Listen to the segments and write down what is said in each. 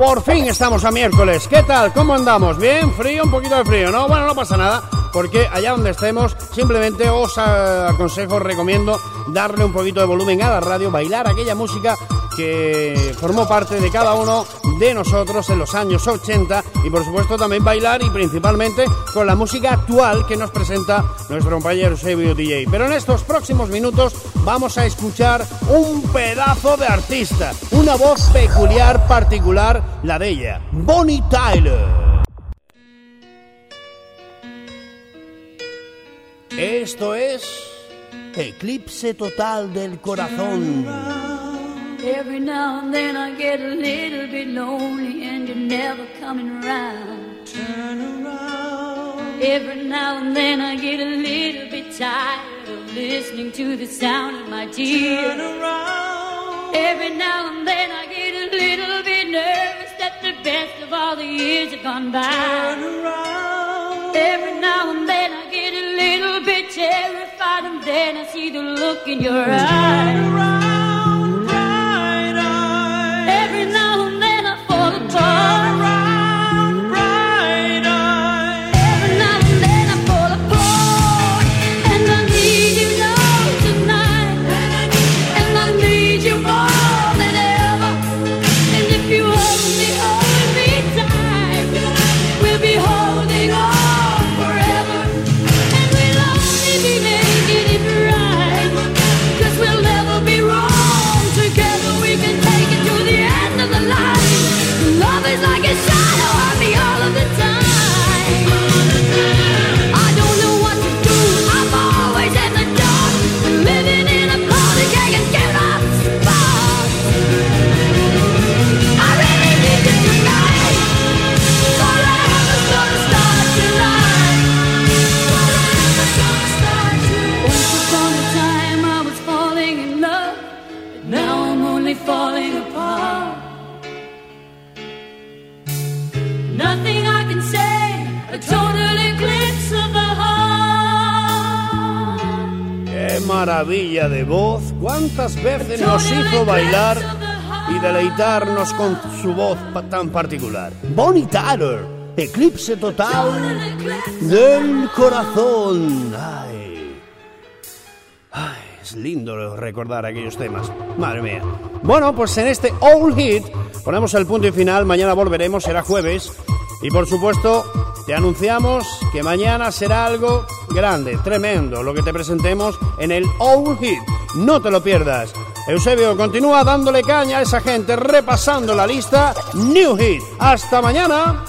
Por fin estamos a miércoles. ¿Qué tal? ¿Cómo andamos? ¿Bien? ¿Frío? Un poquito de frío, ¿no? Bueno, no pasa nada, porque allá donde estemos, simplemente os aconsejo, recomiendo darle un poquito de volumen a la radio, bailar aquella música que formó parte de cada uno de nosotros en los años 80 y por supuesto también bailar y principalmente con la música actual que nos presenta nuestro compañero Eusebio DJ. Pero en estos próximos minutos vamos a escuchar un pedazo de artista, una voz peculiar, particular, la de ella, Bonnie Tyler. Esto es Eclipse Total del Corazón. Every now and then I get a little bit lonely and you're never coming around. Turn around. Every now and then I get a little bit tired of listening to the sound of my tears. Turn around. Every now and then I get a little bit nervous that the best of all the years have gone by. Turn around. Every now and then I get a little bit terrified and then I see the look in your eyes. Turn around. Maravilla de voz, cuántas veces nos hizo bailar y deleitarnos con su voz tan particular. Bonnie Tyler, Eclipse Total del Corazón. Ay, es lindo recordar aquellos temas, madre mía. Bueno, pues en este All Hit ponemos el punto y final. Mañana volveremos, será jueves. Y por supuesto, te anunciamos que mañana será algo grande, tremendo, lo que te presentemos en el All Hit. No te lo pierdas. Eusebio continúa dándole caña a esa gente, repasando la lista New Hit. ¡Hasta mañana!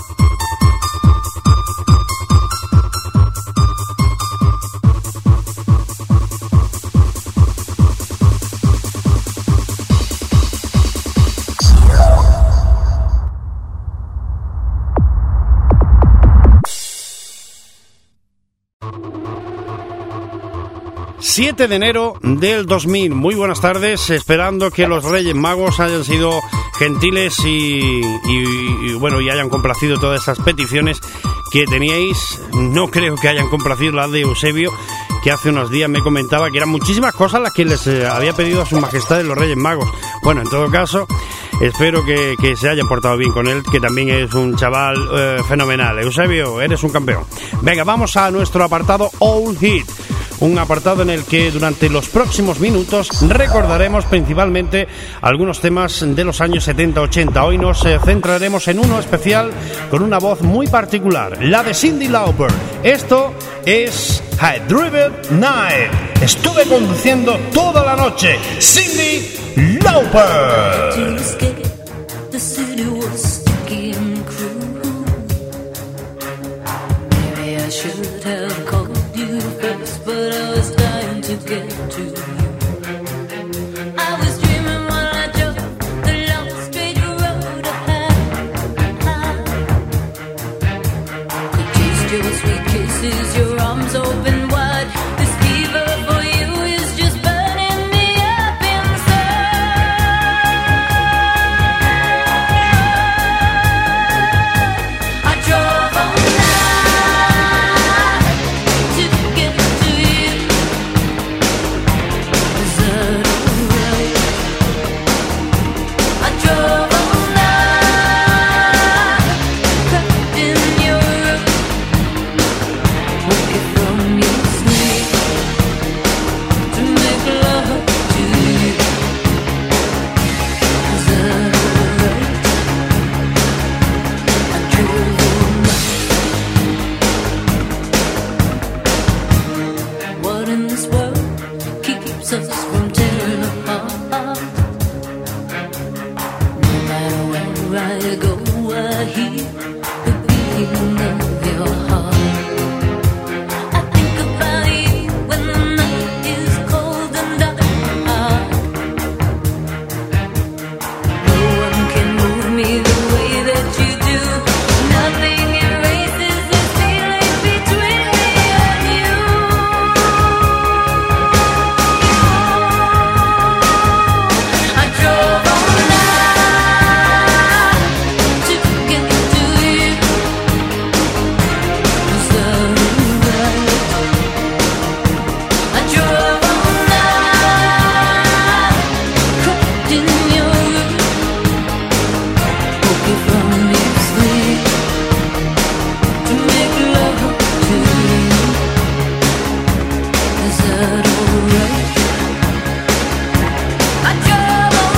...7 de enero del 2000... Muy buenas tardes, esperando que los Reyes Magos hayan sido gentiles y bueno, y hayan complacido todas esas peticiones que teníais. No creo que hayan complacido la de Eusebio, que hace unos días me comentaba que eran muchísimas cosas las que les había pedido a su majestad los Reyes Magos. Bueno, en todo caso, espero que se hayan portado bien con él, que también es un chaval fenomenal. Eusebio, eres un campeón. Venga, vamos a nuestro apartado All Hit. Un apartado en el que durante los próximos minutos recordaremos principalmente algunos temas de los años 70-80. Hoy nos centraremos en uno especial con una voz muy particular, la de Cyndi Lauper. Esto es I Driven Night. Estuve conduciendo toda la noche. Cyndi Lauper. But I was dying to get to you. I was dreaming while I drove the long straight road ahead. Could taste your sweet kisses, your arms open wide. This fever for you is just burning me up inside. I drove all night to get to you. stops us from tearing apart. No matter where I go, I hear the beating of your heart. I think about you when the night is cold and dark. No one can move me the way that you do. Nothing erases this feeling between me and you. I drove all night to get to you. Was that right? I drove all night, caught in your room, woke you from your sleep to make love to you. Is that alright? I drove all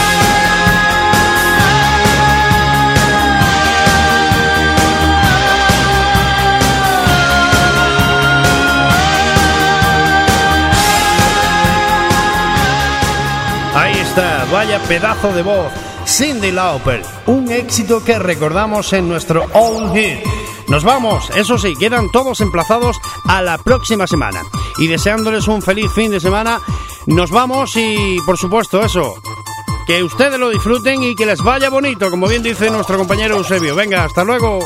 Ahí está, vaya pedazo de voz, Cyndi Lauper, un éxito que recordamos en nuestro Old Hit. Nos vamos, eso sí, quedan todos emplazados a la próxima semana. Y deseándoles un feliz fin de semana, nos vamos y, por supuesto, eso, que ustedes lo disfruten y que les vaya bonito, como bien dice nuestro compañero Eusebio. Venga, hasta luego.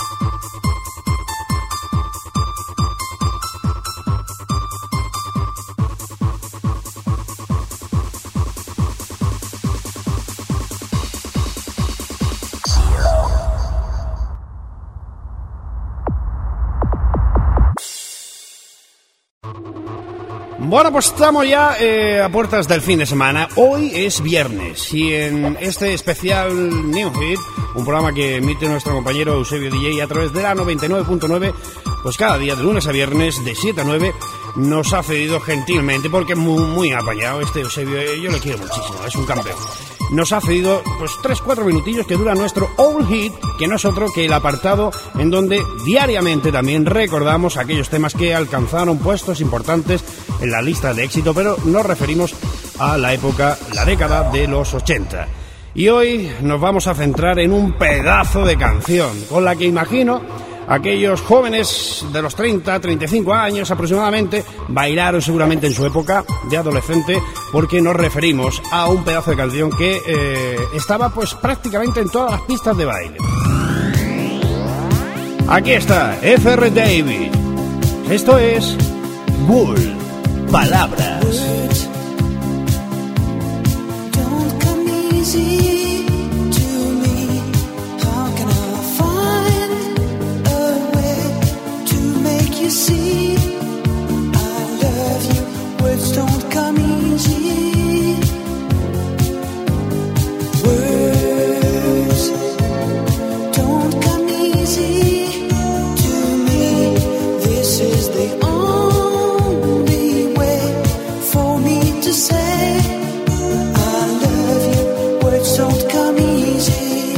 Bueno, pues estamos ya a puertas del fin de semana. Hoy es viernes y en este especial New Hit, un programa que emite nuestro compañero Eusebio DJ a través de la 99.9, pues cada día de lunes a viernes de 7 a 9 nos ha cedido gentilmente, porque es muy apañado este Eusebio, yo le quiero muchísimo, es un campeón. Nos ha cedido pues 3-4 minutillos que dura nuestro Old Hit, que no es otro que el apartado en donde diariamente también recordamos aquellos temas que alcanzaron puestos importantes en la lista de éxito, pero nos referimos a la época, la década de los 80. Y hoy nos vamos a centrar en un pedazo de canción, con la que imagino aquellos jóvenes de los 30, 35 años aproximadamente bailaron seguramente en su época de adolescente, porque nos referimos a un pedazo de canción que estaba pues prácticamente en todas las pistas de baile. Aquí está, F.R. David. Esto es Bull, Palabras. You see, I love you. Words don't come easy. Words don't come easy to me. This is the only way for me to say I love you. Words don't come easy.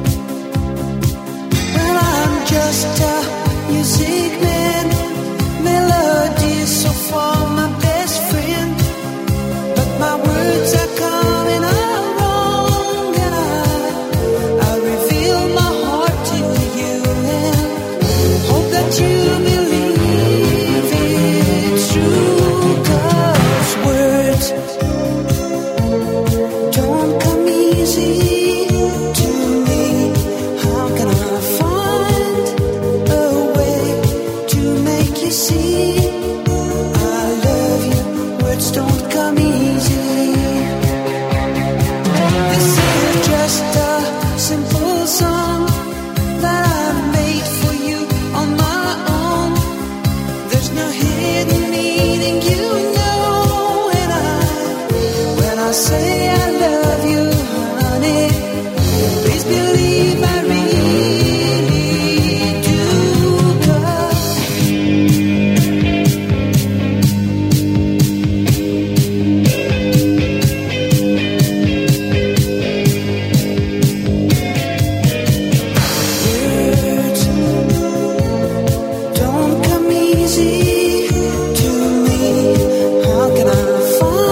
Well, I'm just a music man. Melodies so far my best friend, but my words are coming out wrong, and I reveal my heart to you and hope that you believe it's true, 'cause words don't come easy to me. How can I find a way to make you see I love you? Words don't come easy. This is just a simple song that I made for you on my own. There's no hidden meaning, you know, and when I say I love you, honey, please believe I really do, 'cause words don't come easy to me. How can I find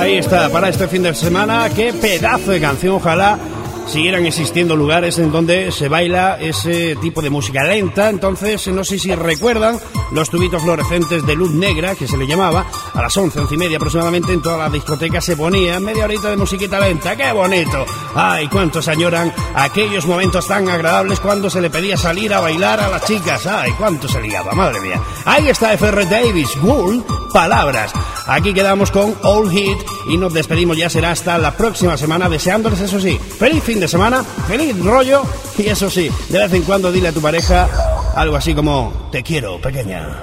Ahí está, para este fin de semana. Qué pedazo de canción. Ojalá siguieran existiendo lugares en donde se baila ese tipo de música lenta. Entonces, no sé si recuerdan los tubitos fluorescentes de luz negra, que se le llamaba, a las 11:30 aproximadamente, en toda la discoteca se ponía media horita de musiquita lenta. ¡Qué bonito! ¡Ay, cuántos añoran aquellos momentos tan agradables cuando se le pedía salir a bailar a las chicas! ¡Ay, cuánto se liaba! ¡Madre mía! Ahí está F.R. Davis, Wool, Palabras. Aquí quedamos con All Hit y nos despedimos. Ya será hasta la próxima semana, deseándoles, eso sí, feliz fin de semana, feliz rollo, y eso sí, de vez en cuando dile a tu pareja algo así como: te quiero, pequeña.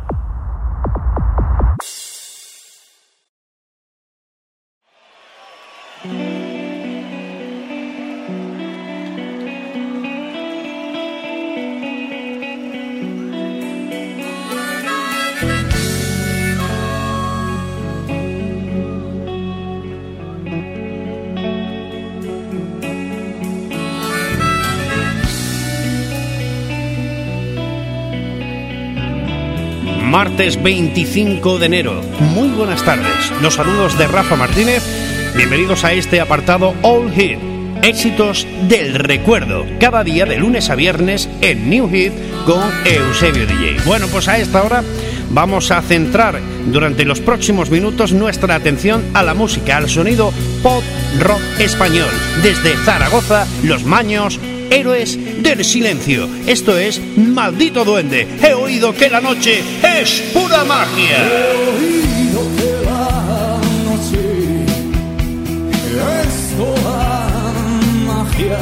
Martes 25 de enero. Muy buenas tardes. Los saludos de Rafa Martínez. Bienvenidos a este apartado All Hit. Éxitos del recuerdo. Cada día de lunes a viernes en New Hit con Eusebio DJ. Bueno, pues a esta hora vamos a centrar durante los próximos minutos nuestra atención a la música, al sonido pop rock español. Desde Zaragoza, Los Maños, Héroes del Silencio. Esto es Maldito Duende. He oído que la noche es pura magia. He oído que la noche es toda magia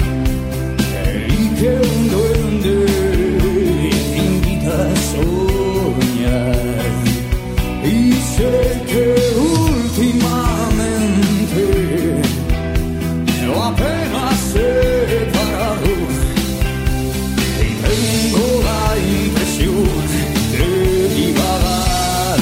y que un duende te invita a soñar. Y sé que últimamente apenas separado y tengo la impresión de divagar.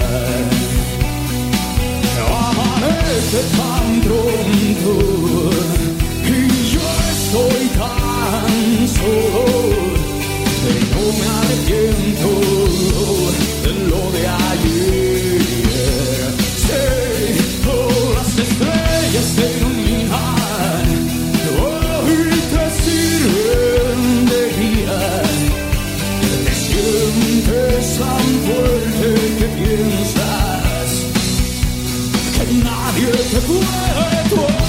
Amanece tan pronto y yo estoy tan solo que no me arrepiento de lo de ayer. Sé, las estrellas te iluminan, hoy te sirven de guía. Te sientes tan fuerte que piensas que nadie te puede tocar.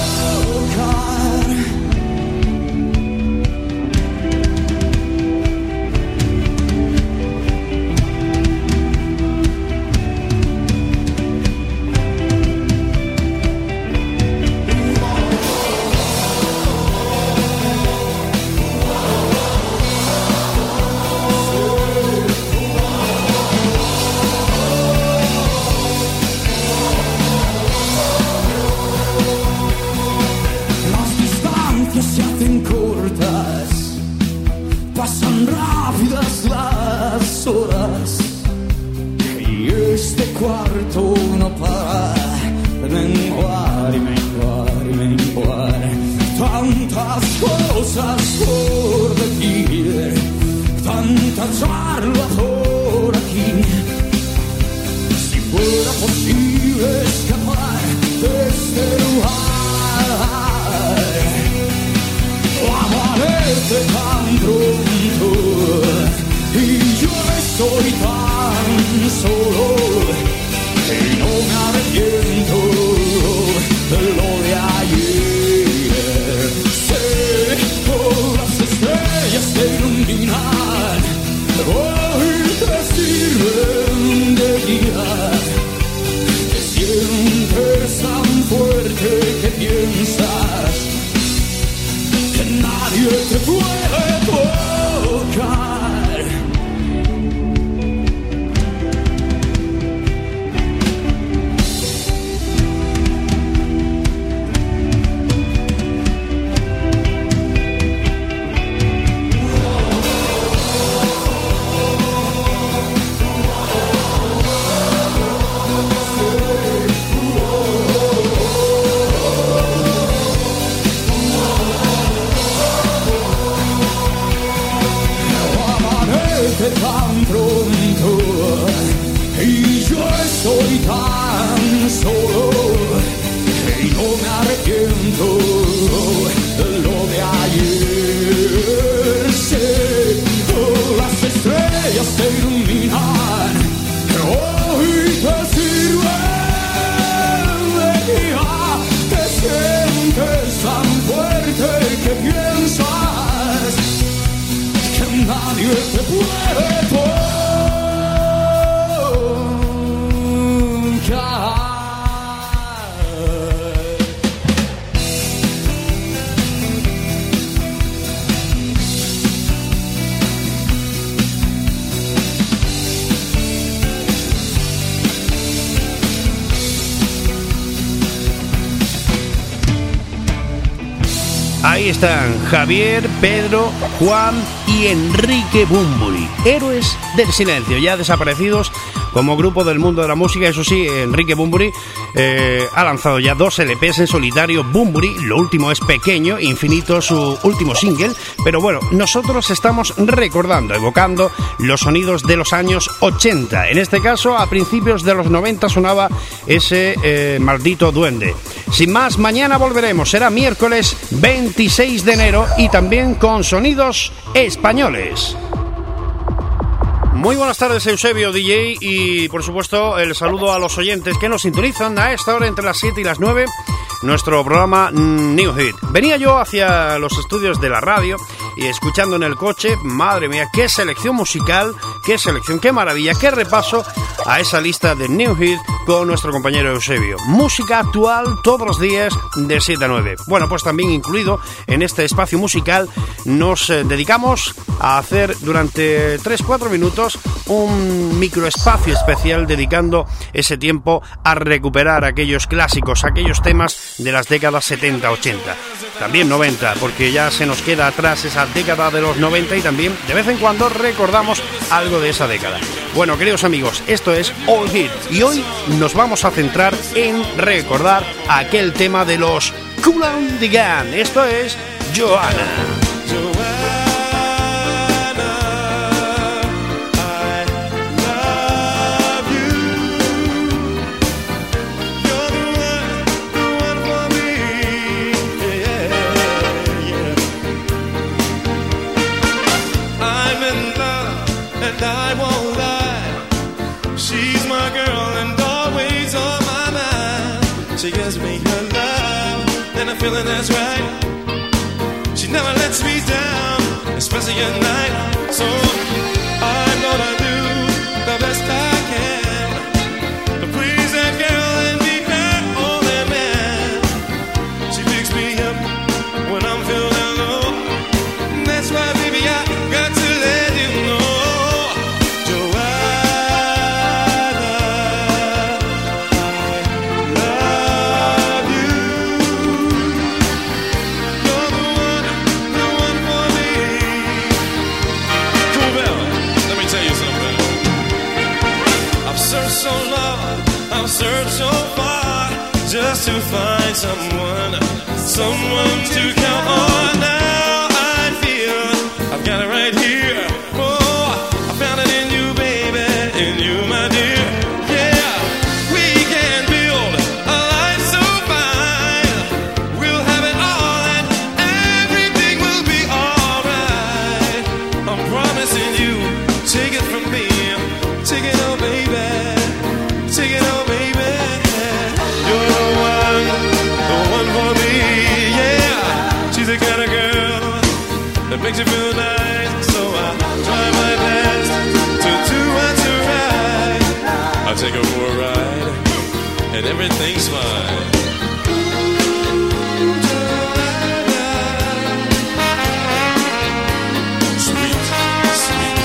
Pasan rápidas las horas y este cuarto no para de menguar y menguar y menguar. Tantas cosas por decir, tanta charla por aquí. Si fuera posible escapar de este lugar, amanece tan pronto y yo estoy tan solo que no me arrepiento de lo de ayer. Sé que las estrellas te iluminan, hoy te sirven de guía. Te siento estoy tan solo y no me arrepiento de lo de ayer. Sé, las estrellas te iluminan, hoy te sirven de guía. Te sientes tan fuerte que piensas que nadie te puede tocar. Ahí están Javier, Pedro, Juan y Enrique Bunbury, héroes del silencio, ya desaparecidos como grupo del mundo de la música. Eso sí, Enrique Bunbury ha lanzado ya 2 LPs en solitario. Bunbury, lo último es Pequeño, Infinito, su último single. Pero bueno, nosotros estamos recordando, evocando los sonidos de los años 80. En este caso, a principios de los 90 sonaba ese maldito duende. Sin más, mañana volveremos, será miércoles 26 de enero y también con sonidos españoles. Muy buenas tardes, Eusebio DJ, y por supuesto el saludo a los oyentes que nos sintonizan a esta hora entre las 7 y las 9, nuestro programa New Hit. Venía yo hacia los estudios de la radio y escuchando en el coche, madre mía, qué selección musical, qué selección, qué maravilla, qué repaso a esa lista de New Hit con nuestro compañero Eusebio. Música actual todos los días de 7 a 9. Bueno, pues también incluido en este espacio musical nos dedicamos a hacer durante 3-4 minutos un microespacio especial dedicando ese tiempo a recuperar aquellos clásicos, aquellos temas de las décadas 70-80, también 90, porque ya se nos queda atrás esa década de los 90 y también de vez en cuando recordamos algo de esa década. Bueno, queridos amigos, esto es All Hit y hoy nos vamos a centrar en recordar aquel tema de los Kool and the Gang. Esto es Joanna. She gives me her love, and I'm feeling that's right. She never lets me down, especially at night. So I'm gonna do the best I can to please that girl and be her only man. She picks me up when I'm feeling low. That's why, baby, I got to let you know. Search so far just to find someone to count on. Now I feel I've got it right here. Oh, I found it in you, baby, in you, my dear. Yeah, we can build a life so fine. We'll have it all and everything will be alright. I'm promising you, take it from me, take it on, baby. Take it on, baby. You're the one for me, yeah. She's the kind of girl that makes you feel nice. So I try my best to do what's right. I'll take her for a ride, and everything's fine. Sweet, sweet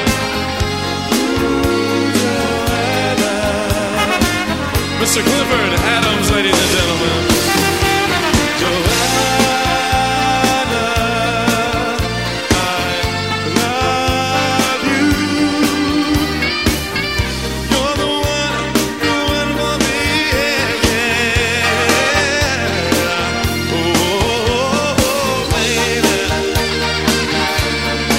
Joanna. Mr. Clifford Adams, ladies and gentlemen. Joanna, I love you. You're the one for me, yeah, yeah. Oh, baby.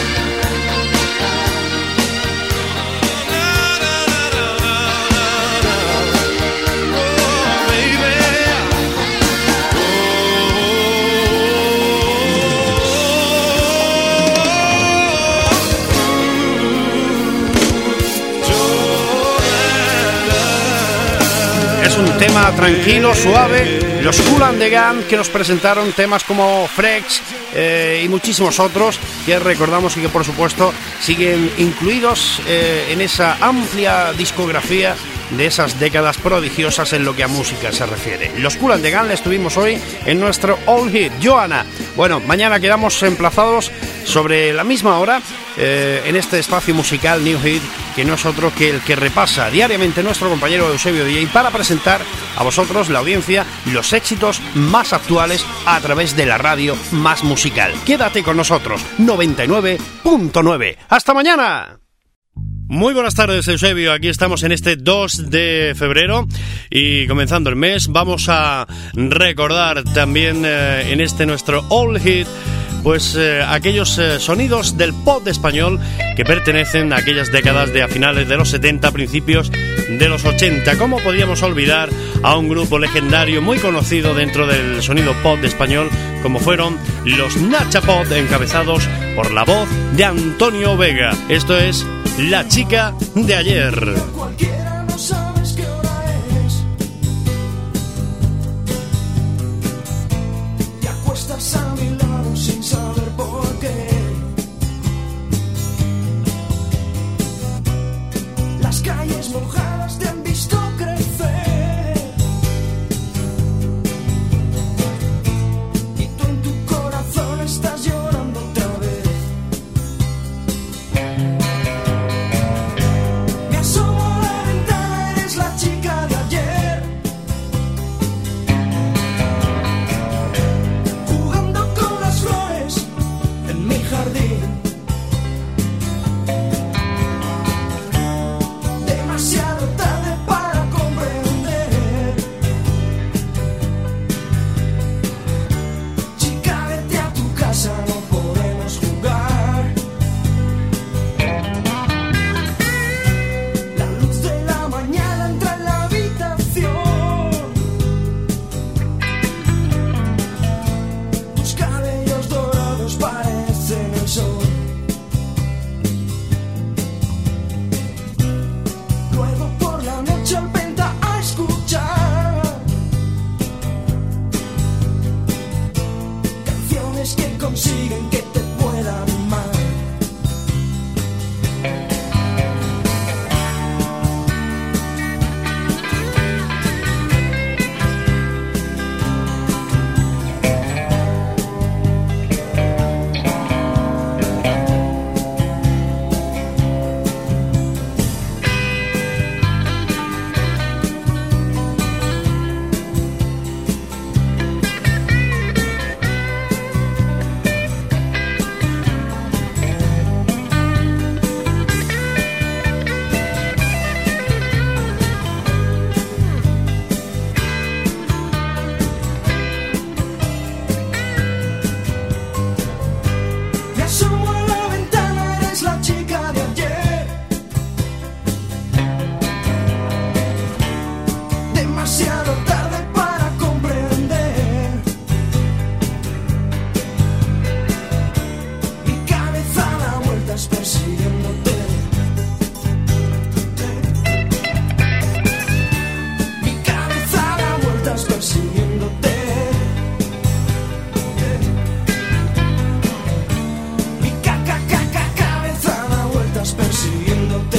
Na, na, na, na, na, na. Es un tema tranquilo, suave. Los Kool and the Gang, que nos presentaron temas como Frex y muchísimos otros que recordamos y que por supuesto siguen incluidos en esa amplia discografía de esas décadas prodigiosas en lo que a música se refiere. Los Kool and the Gang les tuvimos hoy en nuestro All Hit. Johanna. Bueno, mañana quedamos emplazados sobre la misma hora en este espacio musical New Hit, que no es otro que el que repasa diariamente nuestro compañero Eusebio DJ para presentar a vosotros, la audiencia, los éxitos más actuales a través de la radio más musical. Quédate con nosotros, 99.9. ¡Hasta mañana! Muy buenas tardes, Eusebio. Aquí estamos en este 2 de febrero y comenzando el mes vamos a recordar también en este nuestro All Hit pues aquellos sonidos del pop español que pertenecen a aquellas décadas de a finales de los 70, principios de los 80. ¿Cómo podíamos olvidar a un grupo legendario muy conocido dentro del sonido pop español como fueron los Nachapod, encabezados por la voz de Antonio Vega? Esto es La Chica de Ayer. Cualquiera no sabes qué hora es. Te acuestas a mi lado sin saber por qué. Las calles mojadas te han visto crecer. Y tú en tu corazón estás llorando otra vez. Me asomo a la ventana, eres la chica de ayer. Jugando con las flores en mi jardín. Demasiado tarde para comprender. Chica, vete a tu casa, no podemos jugar. La luz de la mañana entra en la habitación. Tus cabellos dorados parecen el sol. Luego por la noche al venta a escuchar canciones que consiguen que te puedan amar. Me asomo a la ventana, eres la chica de ayer. Demasiado tarde para comprender. Mi cabeza da vueltas persiguiéndote. Mi cabeza da vueltas persiguiéndote. Mi cabeza da vueltas persiguiéndote.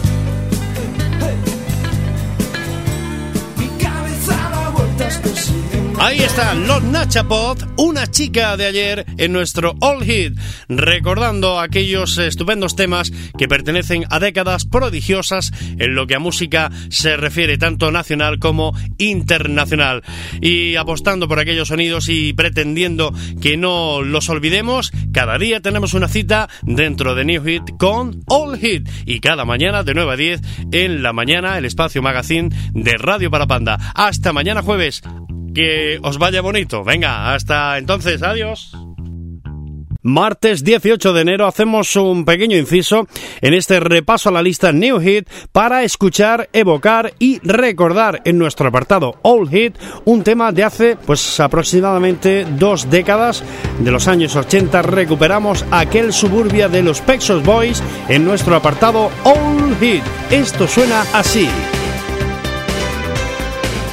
Mi cabeza da vueltas persiguiéndote. Ahí están los Nachapod, una chica de ayer en nuestro All Hit, recordando aquellos estupendos temas que pertenecen a décadas prodigiosas en lo que a música se refiere, tanto nacional como internacional, y apostando por aquellos sonidos y pretendiendo que no los olvidemos. Cada día tenemos una cita dentro de New Hit con All Hit, y cada mañana de 9 a 10 en la mañana, el espacio magazine de Radio Parapanda. Hasta mañana jueves. Que os vaya bonito. Venga, hasta entonces, adiós. Martes 18 de enero hacemos un pequeño inciso en este repaso a la lista New Hit para escuchar, evocar y recordar en nuestro apartado All Hit un tema de hace pues aproximadamente 2 décadas. De los años 80 recuperamos aquel Suburbia de los Pet Shop Boys en nuestro apartado All Hit. Esto suena así.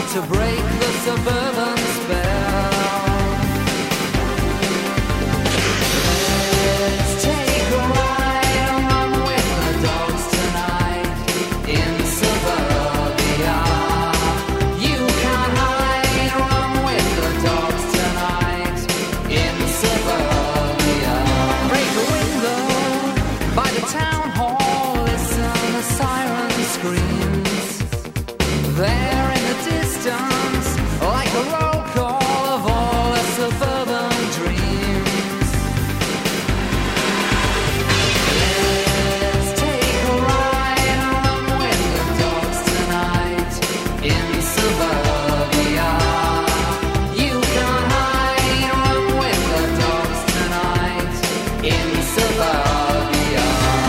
to break the suburban spell. Let's take a ride along with the dogs tonight in suburbia. You can't hide along with the dogs tonight in suburbia. Break a window by the town hall, listen a siren screams. There in the distance, like a roll call of all the suburban dreams. Let's take a ride along with the dogs tonight in suburbia. You can hide along with the dogs tonight in suburbia.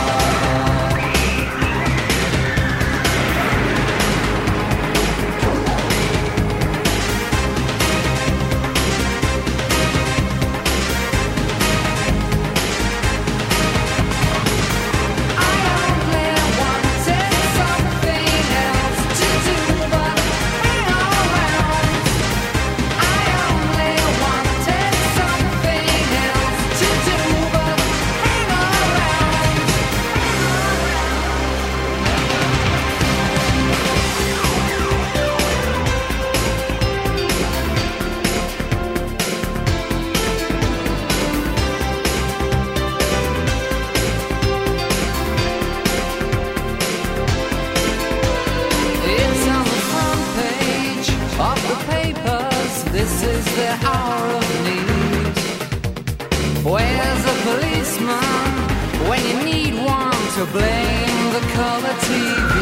It's on the front page of the papers. This is the hour of need. Where's a policeman when you need one to blame the color TV?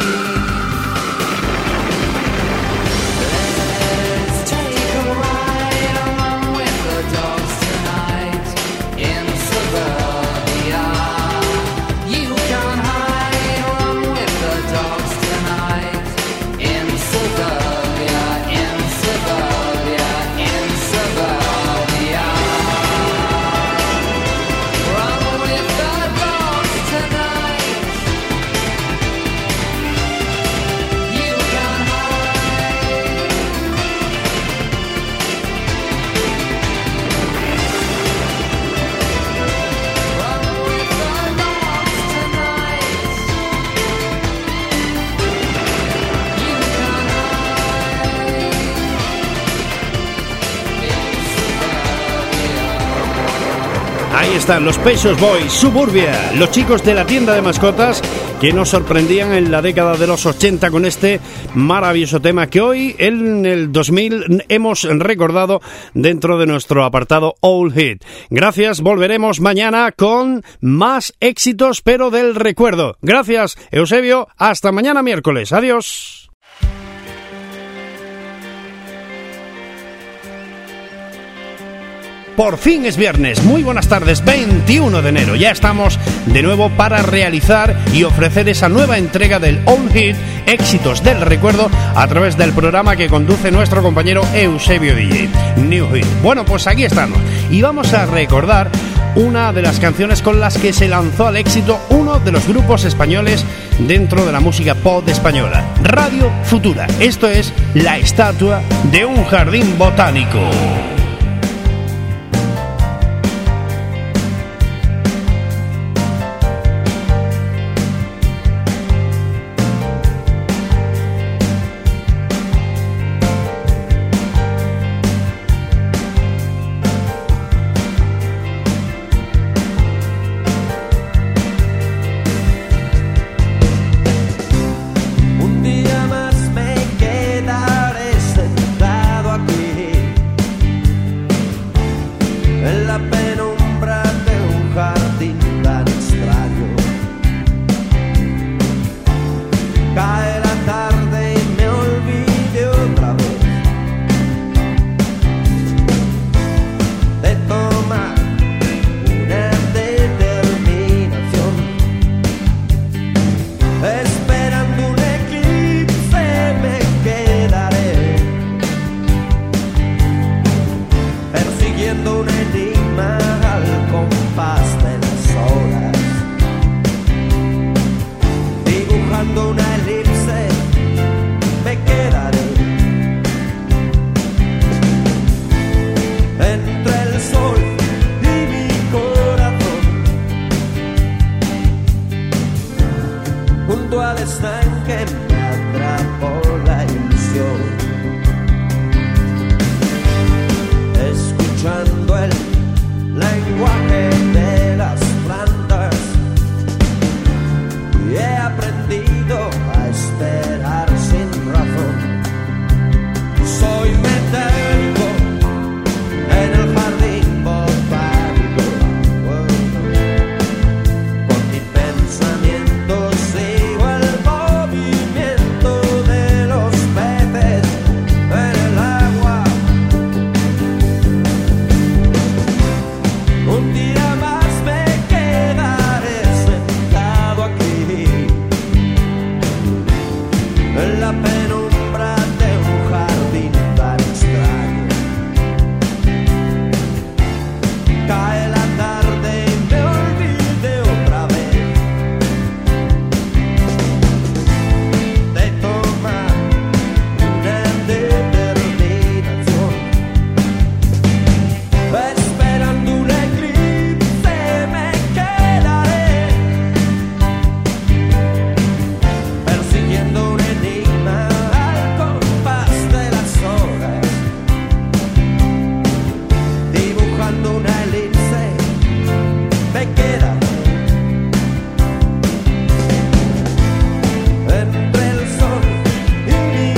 Let's take a ride along with the dogs tonight in suburbia. You can hide along with the dogs tonight in suburbia, in suburbia, in suburbia. Run with the dogs tonight. You can hide. Run with the dogs tonight. You can hide. In suburbia. Ahí están los Pet Shop Boys, Suburbia, los chicos de la tienda de mascotas que nos sorprendían en la década de los 80 con este maravilloso tema que hoy en el 2000 hemos recordado dentro de nuestro apartado Old Hit. Gracias, volveremos mañana con más éxitos pero del recuerdo. Gracias, Eusebio, hasta mañana miércoles. Adiós. Por fin es viernes, muy buenas tardes, 21 de enero, ya estamos de nuevo para realizar y ofrecer esa nueva entrega del Old Hit, éxitos del recuerdo, a través del programa que conduce nuestro compañero Eusebio DJ, New Hit. Bueno, pues aquí estamos, y vamos a recordar una de las canciones con las que se lanzó al éxito uno de los grupos españoles dentro de la música pop española, Radio Futura. Esto es La estatua de un jardín botánico. Un día más me quedaré sentado aquí está en que me atrapó la ilusión. Escuchando el lenguaje de las plantas y he aprendido a esperar sin razón. Soy metálico en el jardín botánico. Con mi pensamiento sigo el movimiento de los peces en el agua. Un día más me quedaré sentado aquí en la penumbra de un jardín tan extraño. Cae la tarde y me olvidé otra vez de tomar una determinación. Esperando un eclipse me quedaré, persiguiendo un enigma al compás de las horas, dibujando una elipse me queda entre el sol y mi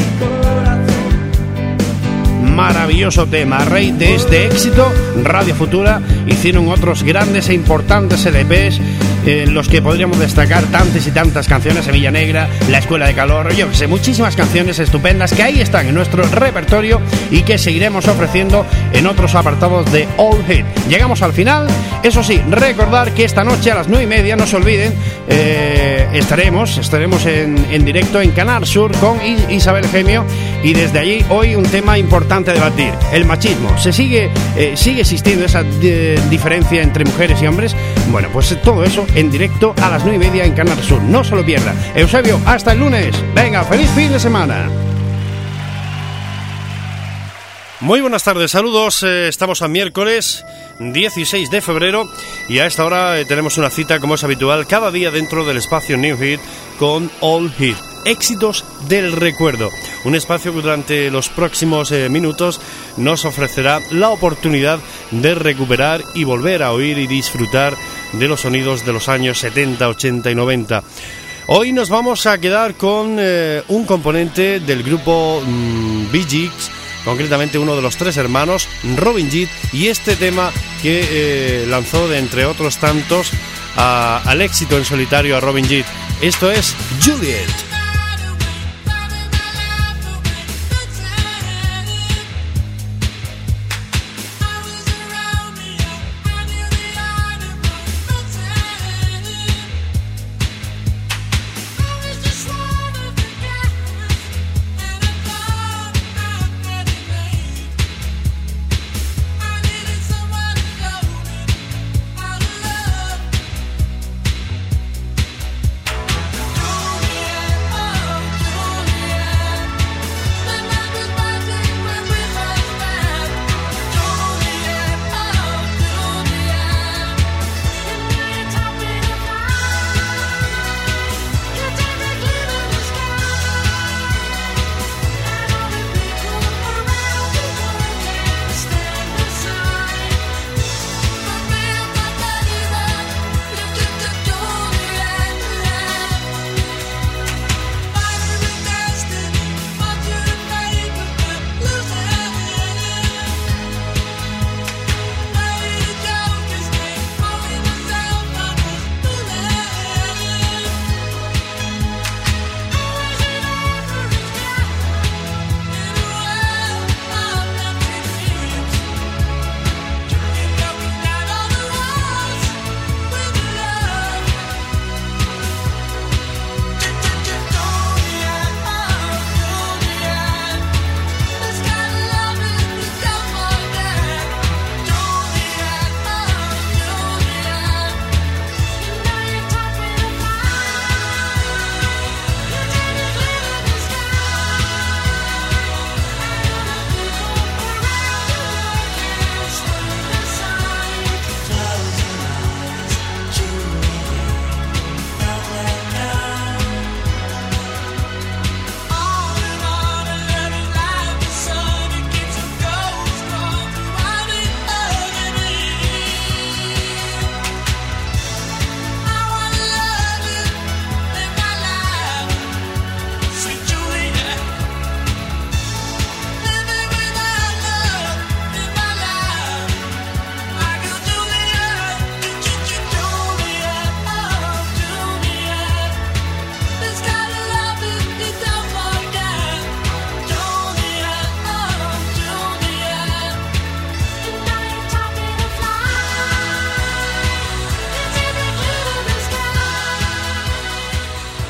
corazón. Maravilloso tema, a raíz de este éxito, Radio Futura hicieron otros grandes e importantes LPs en los que podríamos destacar tantas y tantas canciones: Semilla Negra, La Escuela de Calor, yo que sé, muchísimas canciones estupendas que ahí están en nuestro repertorio y que seguiremos ofreciendo en otros apartados de All Hit. Llegamos al final, eso sí, recordar que esta noche a las 9:30, no se olviden, estaremos en directo en Canal Sur con Isabel Gemio, y desde allí hoy un tema importante a debatir: el machismo. Sigue existiendo esa diferencia entre mujeres y hombres? Bueno, pues todo eso en directo a las 9:30 en Canal Sur, no se lo pierda. Eusebio, hasta el lunes. Venga, feliz fin de semana. Muy buenas tardes, saludos. Estamos a miércoles 16 de febrero y a esta hora tenemos una cita, como es habitual, cada día dentro del espacio New Hit con All Hit, éxitos del recuerdo. Un espacio que durante los próximos minutos nos ofrecerá la oportunidad de recuperar y volver a oír y disfrutar de los sonidos de los años 70, 80 y 90. Hoy nos vamos a quedar con un componente del grupo Bee Gees, concretamente uno de los tres hermanos, Robin Gibb, y este tema que lanzó, de entre otros tantos, al éxito en solitario a Robin Gibb. Esto es Juliet. Juliet,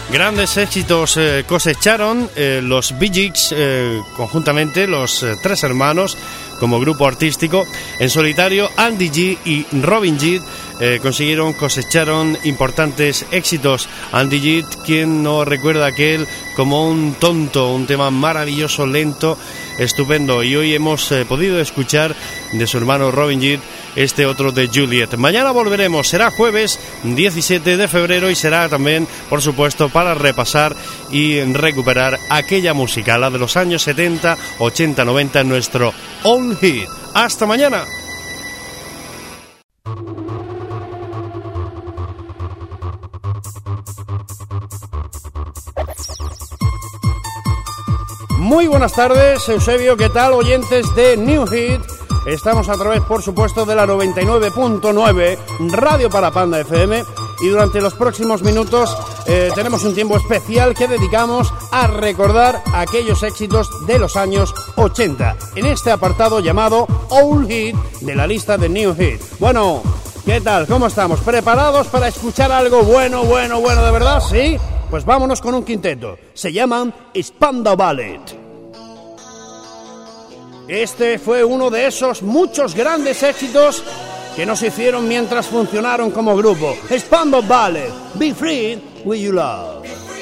Grandes éxitos cosecharon los Bee Gees conjuntamente, los tres hermanos como grupo artístico. En solitario, Andy G y Robin Gibb cosecharon importantes éxitos. Andy Gibb, quien no recuerda aquel como un tonto, un tema maravilloso, lento, estupendo, y hoy hemos podido escuchar de su hermano Robin Gibb este otro de Juliet. Mañana volveremos, será jueves 17 de febrero y será también, por supuesto, para repasar y recuperar aquella música, la de los años 70, 80, 90 en nuestro All Hit. ¡Hasta mañana! Muy buenas tardes, Eusebio, ¿qué tal, oyentes de New Hit? Estamos a través, por supuesto, de la 99.9 Radio Parapanda FM, y durante los próximos minutos tenemos un tiempo especial que dedicamos a recordar aquellos éxitos de los años 80, en este apartado llamado All Hit de la lista de New Hit. Bueno, ¿qué tal? ¿Cómo estamos? ¿Preparados para escuchar algo bueno de verdad? ¿Sí? Pues vámonos con un quinteto. Se llaman Spandau Ballet. Este fue uno de esos muchos grandes éxitos que nos hicieron mientras funcionaron como grupo. Spandau Ballet, Be Free With Your Love.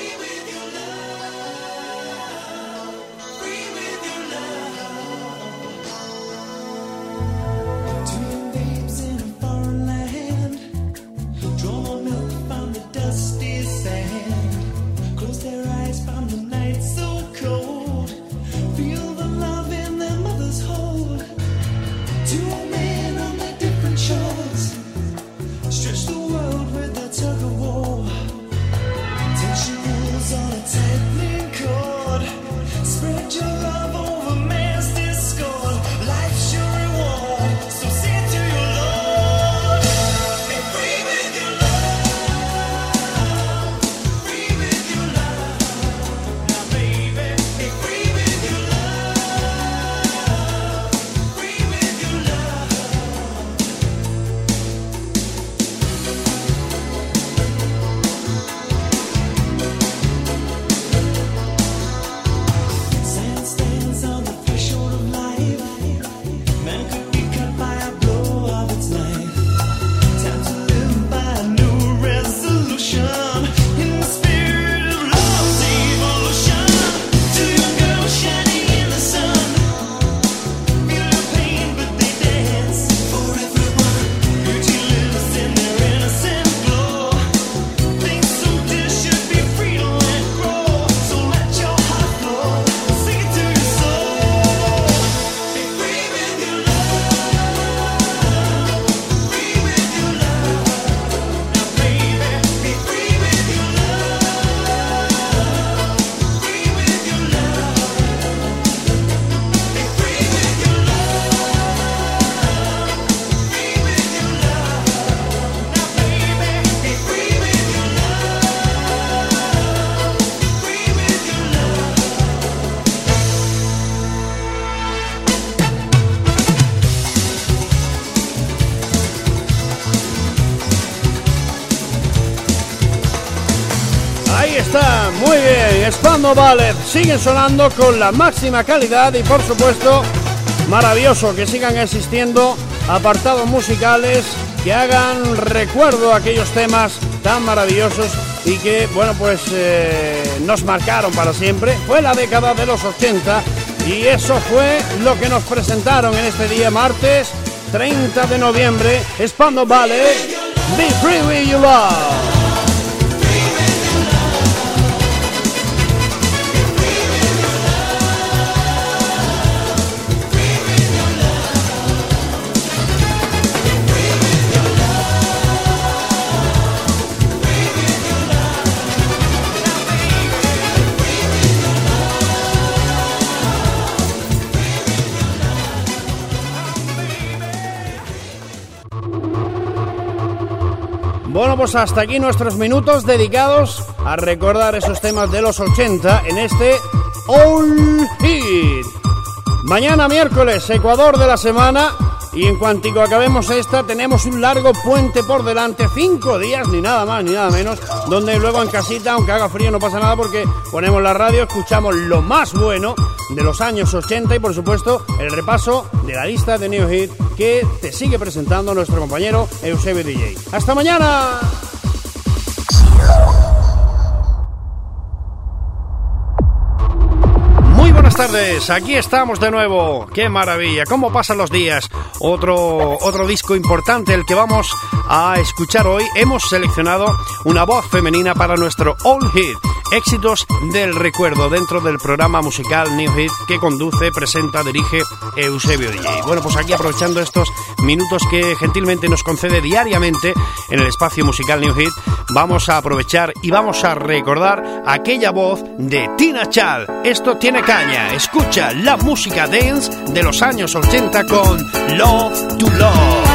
Stretch the world with a tug of war. está, muy bien. Spandau Ballet siguen sonando con la máxima calidad y, por supuesto, maravilloso que sigan existiendo apartados musicales que hagan recuerdo a aquellos temas tan maravillosos y que, bueno, pues nos marcaron para siempre. Fue la década de los 80 y eso fue lo que nos presentaron en este día martes 30 de noviembre. Spandau Ballet, Be Free With Your Love. Bueno, pues hasta aquí nuestros minutos dedicados a recordar esos temas de los 80 en este All Hit. Mañana miércoles, Ecuador de la semana, Y en cuanto acabemos esta, tenemos un largo puente por delante, 5 días, ni nada más ni nada menos, donde luego en casita, aunque haga frío, no pasa nada porque ponemos la radio, escuchamos lo más bueno de los años 80 y por supuesto el repaso de la lista de New Hit que te sigue presentando nuestro compañero Eusebio DJ. ¡Hasta mañana! Buenas tardes, aquí estamos de nuevo. ¡Qué maravilla! ¿Cómo pasan los días? Otro disco importante, el que vamos a escuchar hoy. Hemos seleccionado una voz femenina para nuestro All Hit, éxitos del recuerdo, dentro del programa musical New Hit que conduce, presenta, dirige Eusebio DJ. Bueno, pues aquí aprovechando estos minutos que gentilmente nos concede diariamente en el espacio musical New Hit, vamos a aprovechar y vamos a recordar aquella voz de Tina Chal. Esto tiene caña. Escucha la música dance de los años 80 con Love to Love.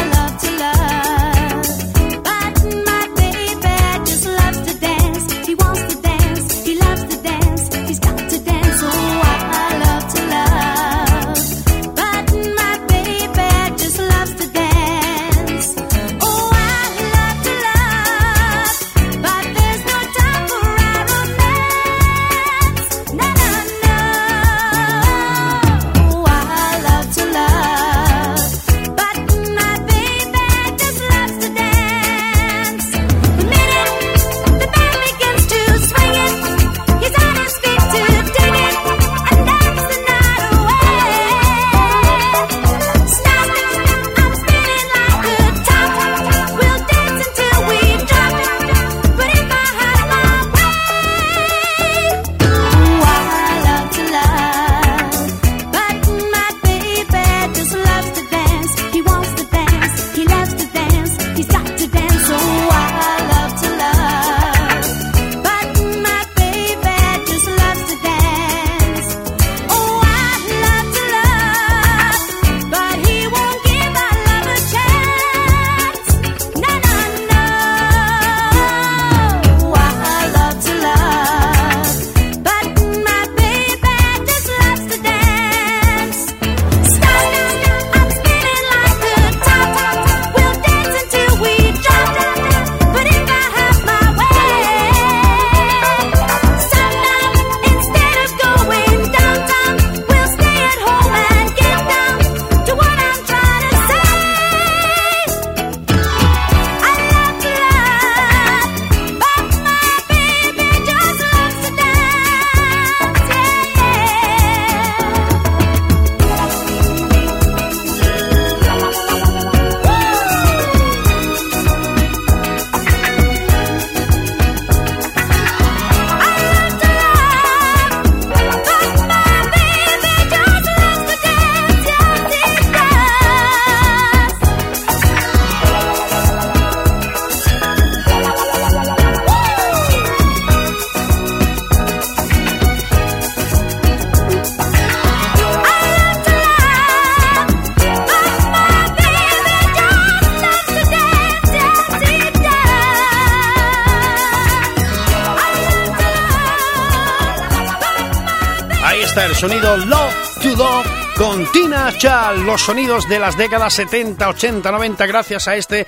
El sonido Love to Love con Tina Chal, los sonidos de las décadas 70, 80, 90, gracias a este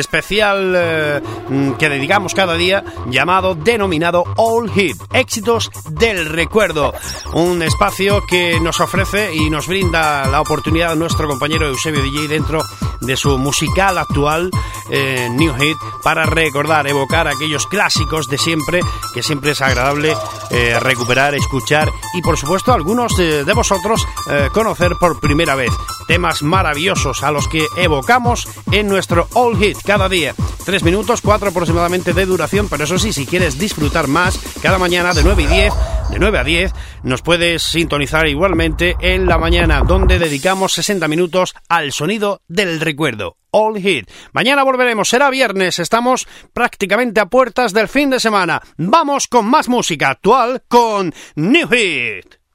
especial que dedicamos cada día, denominado All Hit, éxitos del recuerdo, un espacio que nos ofrece y nos brinda la oportunidad a nuestro compañero Eusebio DJ dentro de su musical actual New Hit para recordar, evocar aquellos clásicos de siempre, que siempre es agradable recuperar, escuchar y por supuesto algunos de vosotros conocer por primera vez. Temas maravillosos a los que evocamos en nuestro All Hit cada día. 3 minutos, 4 aproximadamente de duración, pero eso sí, si quieres disfrutar más, cada mañana de 9 a 10, nos puedes sintonizar igualmente en la mañana, donde dedicamos 60 minutos al sonido del recuerdo. All Hit. Mañana volveremos, será viernes, estamos prácticamente a puertas del fin de semana. Vamos con más música actual con New Hit.